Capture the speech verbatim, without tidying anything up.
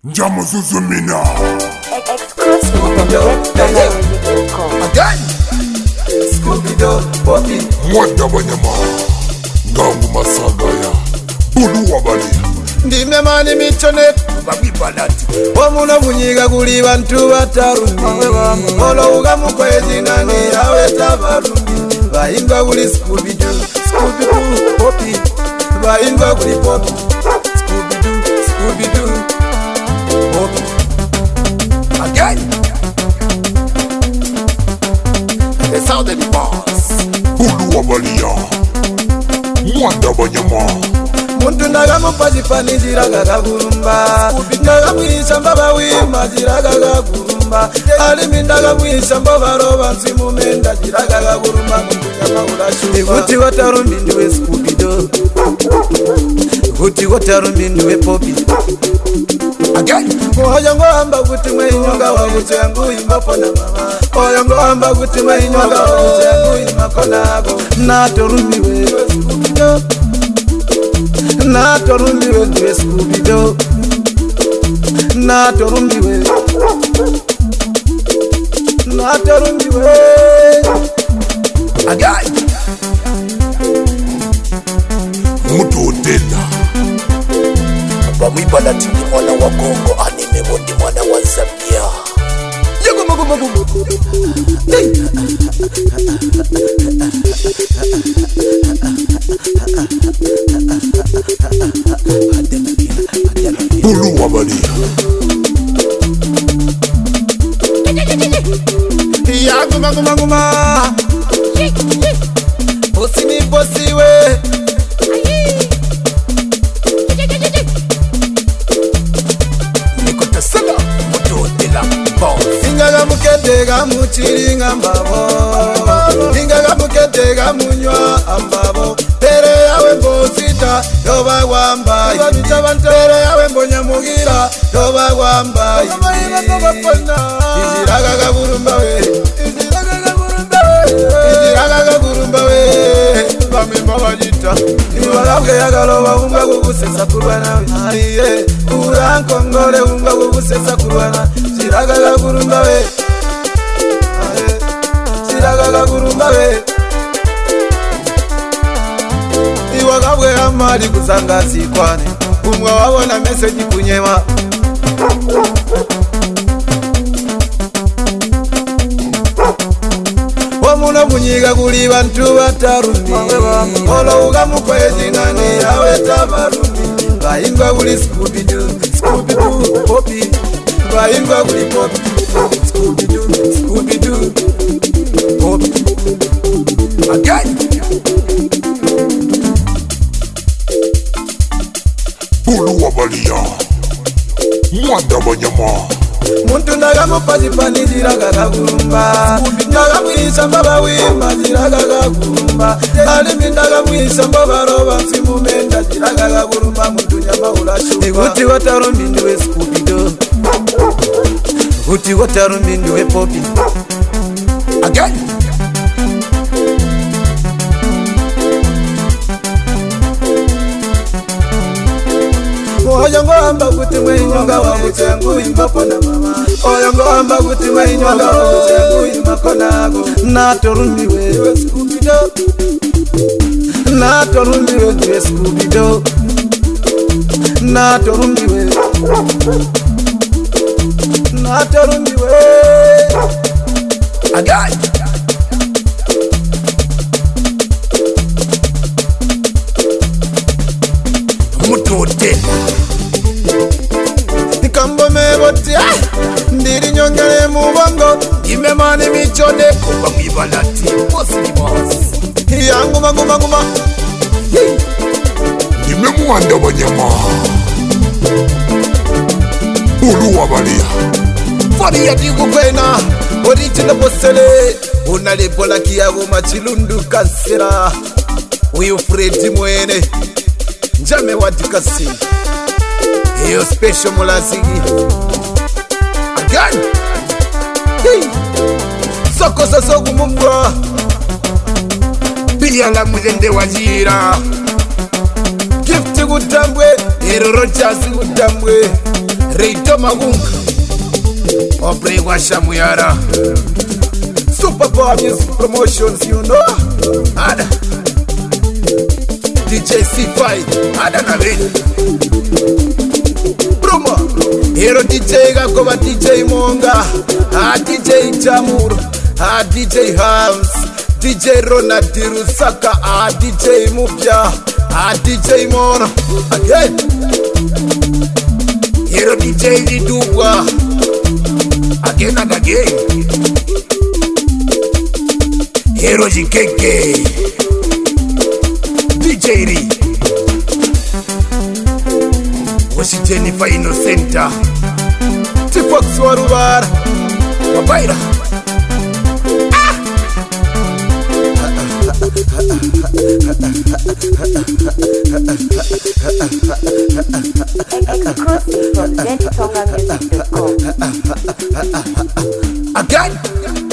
Jamu Zuzumina. Exclusive from Red Again. Scooby-Doo, Bobby. Mwanda Banyama. Ngangu Masagaya. Bulu Wabali. Ndime mani michone Babi Balati. Omuno bunyiga guli bantu batarundi Olo uga mukwezi nani yawe tabarundi Baimba guli Scooby-Doo, Scooby-Doo, Bobby. Baimba guli Bobby, Scooby-Doo, Scooby-Doo, Bobby. Again. The sound of the boss. Bulu Wabalia. Mwanda Banyama. Muntu ndaga mupazipani ziraga gagurumba Ndaga mwisha mbaba wima ziraga gagurumba Alimi ndaga mwisha mbaba roba nsimumenda ziraga gagurumba Muntu nyama urashuba Iguti watarumbi ndiwe Scooby-Doo Iguti watarumbi ndiwe Bobby. Again. Oyo ngohamba kuti mwenyonga wabuze yangu imapona mama Oyo ngohamba kuti mwenyonga wabuze yangu imakona ago Natorumbiwe Scooby-Doo Natorumbiwe ndiwe Scooby-Doo Natorumbiwe Natorumbiwe Again. Mutu Otela. Babi Balati ni mwana wa Kongo, Anime Bondi mwana wa Zambia. Yugo mugo mugo mugo Bulu Wabali. Ya guma guma guma Bosi ni bosi we Nikota Saga. Mutu Otela. Boss. Ingaga muketega muchiringa mbabo Ingaga muketega munywa ambabo Tere yawe mbozita yoba wambayi Tere yawe mbonya mugira yoba wambayi Iziraga gagurumba we Iziraga gagurumba we Bamemba wajita Iwalabwe yagaloba unga kugusesa kurwana Aiye Urankongole unga kugusesa kurwana Ziraga gagurumba we Ziraga gagurumba we Iwagabwe amali kuzanga sikwane Umwa wabona message kunyema Omuno bunyiga guli bantu batarundi Olo uga mukwezi nani yawe tabarundi Baimba guli Scooby-Doo, Scooby-Doo, Bobby. Baimba guli Bobby, Scooby-Doo, Scooby-Doo, Bobby. Again. Bulu Wabalia. Mwanda Banyama. Muntu ndaga mupazipani ziraga gagurumba Ndaga mwisha mbaba wima ziraga gagurumba Alimi ndaga mwisha mbaba roba nsimumenda ziraga gagurumba Muntu nyama urashuba Iguti watarumbi ndiwe Scooby-Doo Iguti watarumbi ndiwe Bobby. Again. Oyo ngohamba kuti mwenyonga wabuze yangu imapona mama Oyo ngohamba kuti mwenyonga wabuze yangu imakona ago Natorumbiwe ndiwe Scooby-Doo Natorumbiwe ndiwe Scooby-Doo Natorumbiwe Natorumbiwe Again. Mutu Otela. Nikambo meboti Ndiri nyongere mubongo Ime mani michone. Babi Balati. Boss ni boss. Yangu maguma guma Ime Mwanda Banyama. Bulu Wabalia. Fari ya digu kwena Original bosele Unalebola kiyago machilundu kansera Uyu Fredi mwene Njame wadikasi Iyo special mulazigi Again. Hey. Soko sasogu mumwa Pia la muzende wajira. Gift gutambwe Ero Rogers gutambwe Reito magunga Opri washa muyara Super Power Music Promotions, you know. Ada D J C five Ada na vile Promo Hero D J gakoba D J Monga Ah D J Jamur Ah D J Hams D J Ronald Rusaka Ah D J Mupya Ah D J Mono Again Hero D J Lidubwa Again and again Hero Jinkeke D J Ri Wasi Jennifer Innocenta Tifox Warubara Wabaira Exclusive from Zentonga Music dot com. Again